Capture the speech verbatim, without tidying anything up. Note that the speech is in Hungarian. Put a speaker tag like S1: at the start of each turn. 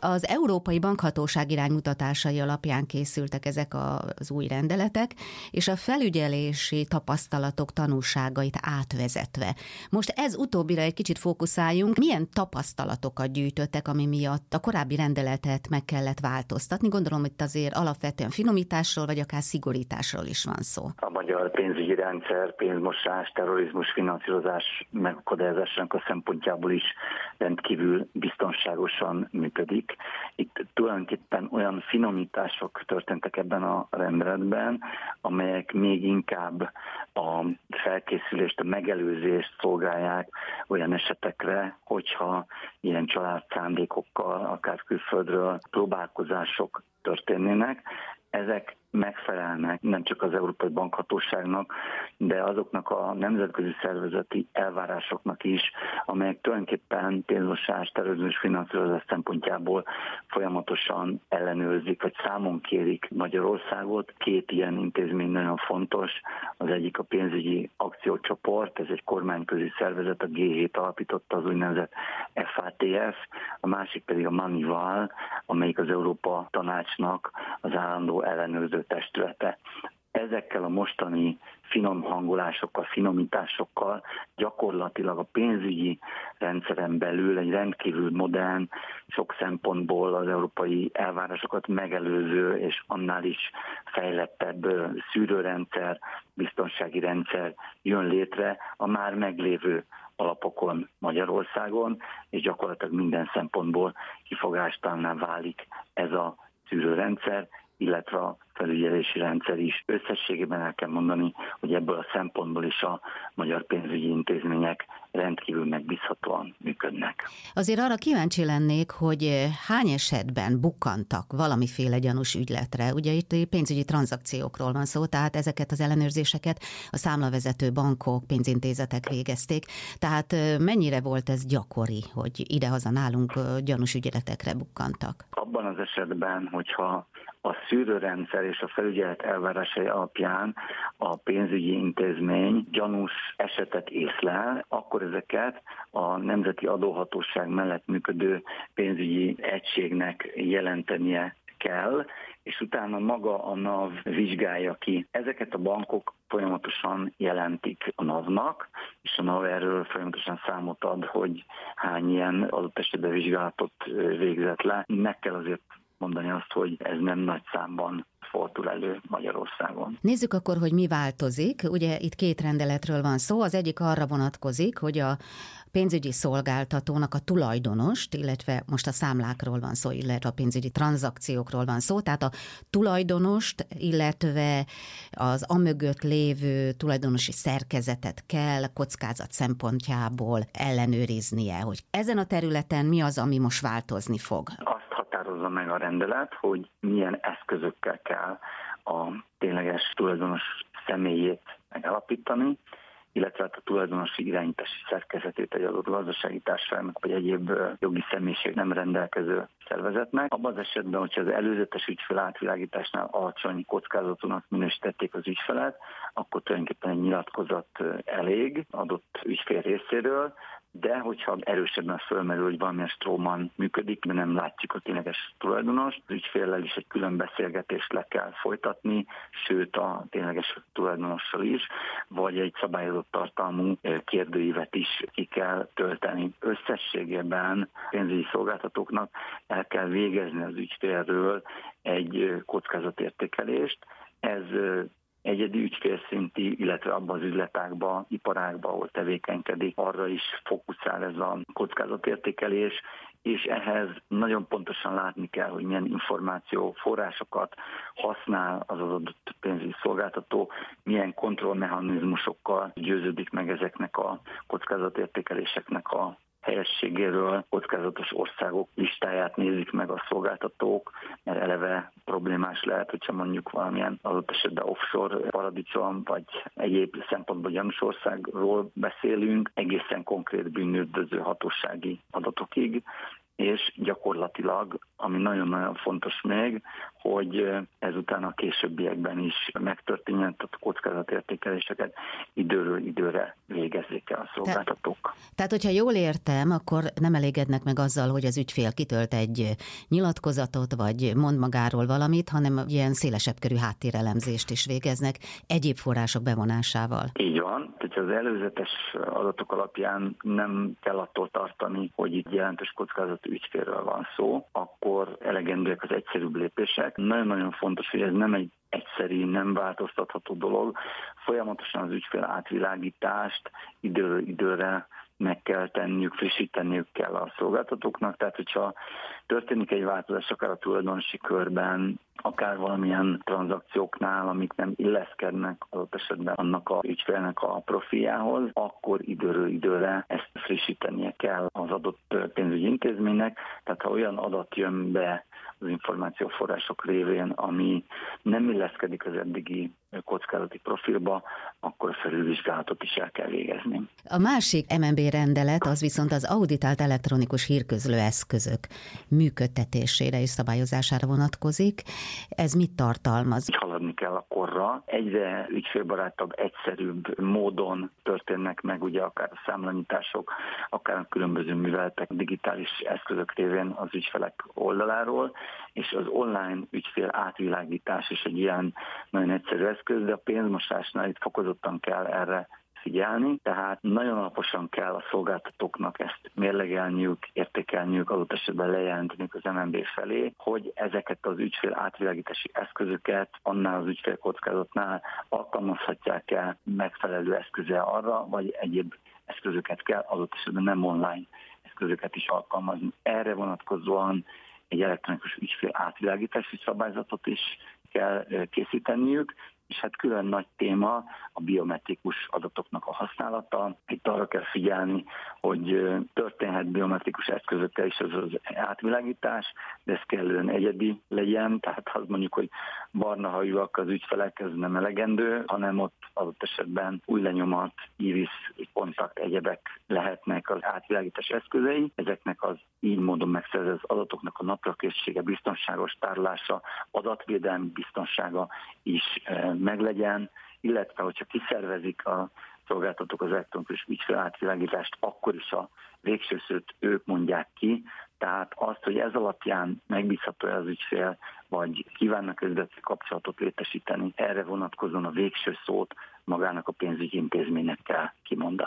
S1: Az Európai Bankhatóság iránymutatásai alapján készültek ezek az új rendeletek, és a felügyelési tapasztalatok tanúságait átvezetve. Most ez utóbbira egy kicsit fókuszáljunk. Milyen tapasztalatokat gyűjtöttek, ami miatt a korábbi rendeletet meg kellett változtatni? Gondolom, hogy itt azért alapvetően finomításról, vagy akár szigorításról is van szó.
S2: A magyar pénzügyi rendszer, pénzmosás, terrorizmus, finanszírozás megakadályozásának a szempontjából is rendkívül biztonságosan működik. Itt tulajdonképpen olyan finomítások történtek ebben a rendeletben, amelyek még inkább a felkészülést, a megelőzést szolgálják olyan esetekre, hogyha ilyen családszándékokkal, akár külföldről próbálkozások történnének. Ezek megfelelnek nem csak az Európai Bankhatóságnak, de azoknak a nemzetközi szervezeti elvárásoknak is, amelyek tulajdonképpen pénzmosás, terrorizmus, finanszírozás szempontjából folyamatosan ellenőrzik, vagy számon kérik Magyarországot. Két ilyen intézmény nagyon fontos. Az egyik a pénzügyi akciócsoport, ez egy kormányközi szervezet, a gé hét alapította, az úgynevezett ef á té ef, a másik pedig a Manival, amelyik az Európa Tanácsnak az állandó ellenőrző testülete. Ezekkel a mostani finom hangolásokkal, finomításokkal gyakorlatilag a pénzügyi rendszeren belül egy rendkívül modern, sok szempontból az európai elvárásokat megelőző és annál is fejlettebb szűrőrendszer, biztonsági rendszer jön létre a már meglévő alapokon Magyarországon, és gyakorlatilag minden szempontból kifogástalanná válik ez a szűrőrendszer, illetve a felügyelési rendszer is. Összességében el kell mondani, hogy ebből a szempontból is a magyar pénzügyi intézmények rendkívül megbízhatóan működnek.
S1: Azért arra kíváncsi lennék, hogy hány esetben bukkantak valamiféle gyanús ügyletre. Ugye itt pénzügyi tranzakciókról van szó, tehát ezeket az ellenőrzéseket a számlavezető bankok, pénzintézetek végezték. Tehát mennyire volt ez gyakori, hogy idehaza nálunk gyanús ügyletekre bukkantak?
S2: Abban az esetben, hogyha a szűrőrendszer és a felügyelet elvárásai alapján a pénzügyi intézmény gyanús esetet észlel, akkor ezeket a Nemzeti Adóhatóság mellett működő pénzügyi egységnek jelentenie kell, és utána maga a NAV vizsgálja ki. Ezeket a bankok folyamatosan jelentik a NAV-nak, és a NAV erről folyamatosan számot ad, hogy hány ilyen adott esetben vizsgálatot végzett le. Meg kell azért mondani azt, hogy ez nem nagy számban fordul elő Magyarországon.
S1: Nézzük akkor, hogy mi változik. Ugye itt két rendeletről van szó. Az egyik arra vonatkozik, hogy a pénzügyi szolgáltatónak a tulajdonost, illetve most a számlákról van szó, illetve a pénzügyi tranzakciókról van szó, tehát a tulajdonost, illetve az amögött lévő tulajdonosi szerkezetet kell kockázat szempontjából ellenőriznie, hogy ezen a területen mi az, ami most változni fog.
S2: Azt határozza meg a rendelet, hogy milyen eszközökkel kell a tényleges tulajdonos személyét megállapítani, illetve a tulajdonosi irányítási szerkezetét egy adott gazdasági társaságnak vagy egyéb jogi személyiség nem rendelkező szervezetnek. Abban az esetben, hogyha az előzetes ügyfél átvilágításnál alacsony kockázatúnak minősítették az ügyfelet, akkor tulajdonképpen egy nyilatkozat elég adott ügyfél részéről, de hogyha erősebben fölmerül, hogy valamilyen stróman működik, de nem látjuk a tényleges tulajdonost, az ügyféllel is egy külön beszélgetést le kell folytatni, sőt a tényleges tulajdonossal is, vagy egy szabályozott tartalmú kérdőívet is ki kell tölteni. Összességében pénzügyi szolgáltatóknak el kell végezni az ügyfélről egy kockázatértékelést. Ez egyedi ügyfélszinti, illetve abban az üzletágban, iparágban, ahol tevékenykedik, arra is fókuszál ez a kockázatértékelés, és ehhez nagyon pontosan látni kell, hogy milyen információ forrásokat használ az adott pénzügyi szolgáltató, milyen kontrollmechanizmusokkal győződik meg ezeknek a kockázatértékeléseknek a helyességéről, kockázatos országok listáját nézik meg a szolgáltatók, mert eleve problémás lehet, hogyha mondjuk valamilyen adott esetben offshore paradicsom, vagy egyéb szempontból gyanús országról beszélünk, egészen konkrét bűnüldöző hatósági adatokig. és gyakorlatilag, ami nagyon-nagyon fontos még, hogy ezután a későbbiekben is megtörténjen, tehát a kockázatértékeléseket időről időre végezzék el a szolgáltatók.
S1: Te, tehát, hogyha jól értem, akkor nem elégednek meg azzal, hogy az ügyfél kitölt egy nyilatkozatot, vagy mond magáról valamit, hanem ilyen szélesebb körű háttérelemzést is végeznek egyéb források bevonásával.
S2: Így van, tehát az előzetes adatok alapján nem kell attól tartani, hogy itt jelentős kockázatú ügyfélről van szó, akkor elegendőek az egyszerűbb lépések. Nagyon-nagyon fontos, hogy ez nem egy egyszerű, nem változtatható dolog. Folyamatosan az ügyfél átvilágítást időről időre meg kell tenniük, frissíteniük kell a szolgáltatóknak. Tehát, hogyha történik egy változás, akár a tulajdonosi körben, akár valamilyen tranzakcióknál, amik nem illeszkednek adott esetben annak a ügyfélnek a profiljához, akkor időről időre ezt frissítenie kell az adott pénzügyi intézménynek. Tehát, ha olyan adat jön be az információforrások révén, ami nem illeszkedik az eddigi kockázati profilba, akkor a felülvizsgálatot is el kell végezni.
S1: A másik em en bé rendelet az viszont az auditált elektronikus hírközlő eszközök működtetésére és szabályozására vonatkozik. Ez mit tartalmaz?
S2: Haladni kell a korra. Egyre ügyfélbarátabb, egyszerűbb módon történnek meg ugye akár a számlanyítások, akár a különböző műveletek digitális eszközök révén az ügyfelek oldaláról, és az online ügyfél átvilágítás is egy ilyen nagyon egyszerű eszköz, de a pénzmosásnál itt fokozottan kell erre figyelni, tehát nagyon alaposan kell a szolgáltatóknak ezt mérlegelniük, értékelniük, adott esetben lejelenteniük az em en bé felé, hogy ezeket az ügyfél átvilágítási eszközöket annál az ügyfél kockázatnál alkalmazhatják-e megfelelő eszköze arra, vagy egyéb eszközöket kell adott esetben nem online eszközöket is alkalmazni. Erre vonatkozóan egy elektronikus ügyfél átvilágítási szabályzatot is kell készíteniük, és hát külön nagy téma a biometrikus adatoknak a használata. Itt arra kell figyelni, hogy történhet biometrikus eszközökkel is az, az átvilágítás, de ez kellően egyedi legyen, tehát az mondjuk, hogy barna hajúak az ügyfelek, ez nem elegendő, hanem ott adott esetben új lenyomat, iris, kontakt, egyebek lehetnek az átvilágítás eszközei. Ezeknek az így módon megszerzett adatoknak a naprakészsége, biztonságos tárolása, adatvédelmi biztonsága is meglegyen, illetve hogyha kiszervezik a szolgáltatók az elektronikus ügyfél átvilágítást, akkor is a végső szót ők mondják ki, tehát azt, hogy ez alapján megbízható az ügyfél, vagy kívánnak közvetlen kapcsolatot létesíteni, erre vonatkozóan a végső szót magának a pénzügyi intézménynek kell kimondani.